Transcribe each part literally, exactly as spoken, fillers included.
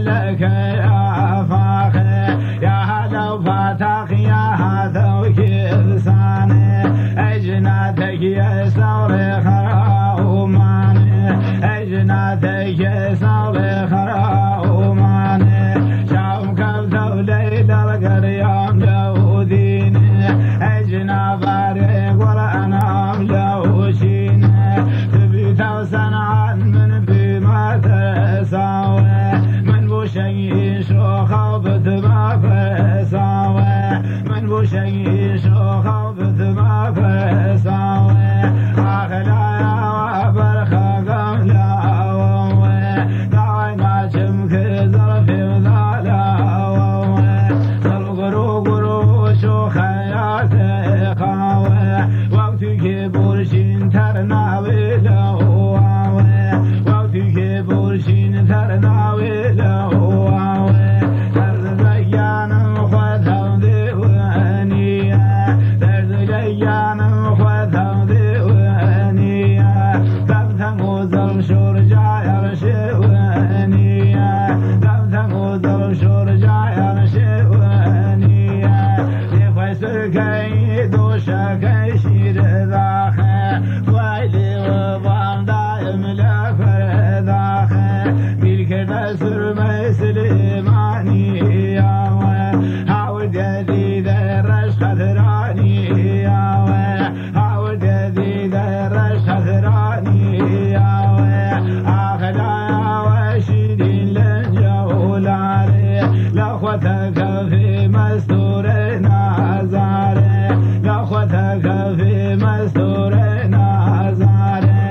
لك يا فاخر يا هلا فتح يا هذا وكلساني أجناتك يا ثور خراوماني أجناتك يا ثور خراوماني شام كبتو ليل القريام جوديني أجنا فارق والأنام جوشيني تبيتو سنعان من بما تساوي من بوشي شوخة بتما فساوي من بوشي شوخة بتما فساوي أخلا يا برخة قملا ووي داعي ما شمك ظرفي وذالا ووي ظلقرو قرو شوخة يا تخاوي وقتك برشين ترناوي لواوي وقتك برشين ترناوي لواوي درد ليان مخوثة وديوانية درد ليان مخوثة وديوانية تبتم وزر شرجع يرشوانية تبتم وزر شرجع يرشوانية يفسر كيد وشكي شير ذاخي ويلي وضام دائم لفر ذاخي ملك نسر مسلماني يا وي حاول جديد الرش خذراني يا وي حاول جديد الرش خذراني يا وي أخلا يا وشيدين لنجولاري لأخوتك في مستور نازاري لأخوتك في مستور نازاري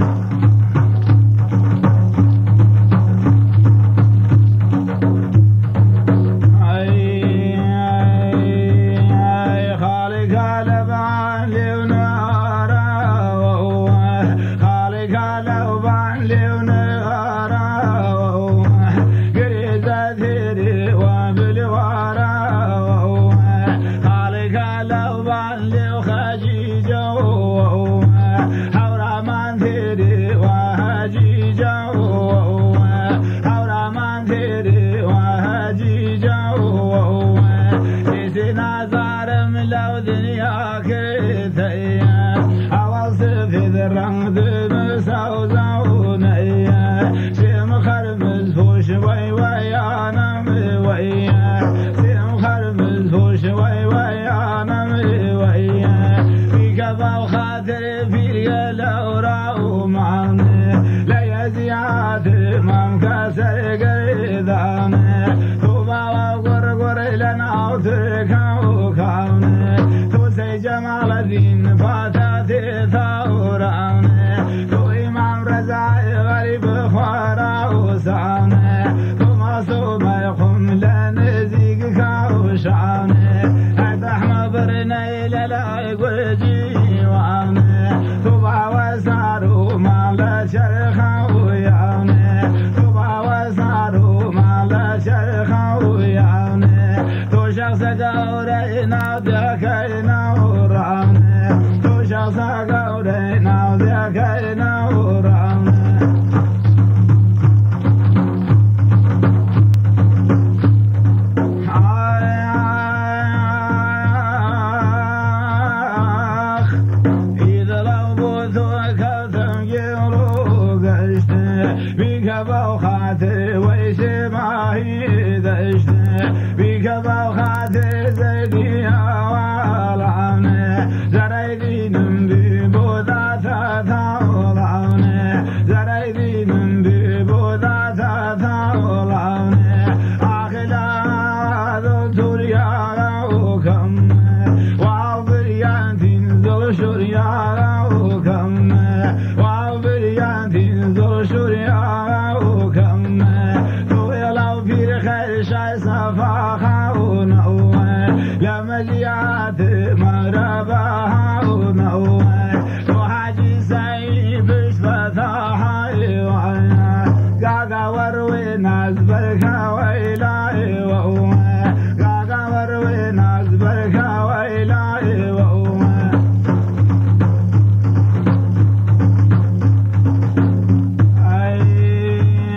وي وي انا وي سيم خرمز فوش وي وي انا وي في كفا وخاطر في الاوراق ومعني لا يزياد ما مكسر قريداني توبا وقرقر لنا وتركا وكاوني توسي جمال الدين فاتاتي ثوراني تو امام رزاي غريب خوارا وساني ما يقوم لنزيق كاوشاني أدحنا برني للا يقول جيواني توبا وسارو ما لا شرخا وياني توبا وسارو ما لا شرخا وياني تو شخص قورينا ذكينا وراني تو شخص قورينا ذكينا وراني بوخاتي ويشي ماهي دشتي بيك بوخاتي زيدي والعوني زريدي نمبي بوذاتا ثولعوني زريدي نمبي بوذاتا ثولعوني آخلا ذو توريا وكم وعبريان تنزل شريا وكم وعبريان تنزل شريا لمجيات مرابها ونوي وحاجي سايبش فتاحا وانا قاقا وروي ناس بركا ويلاي وأوي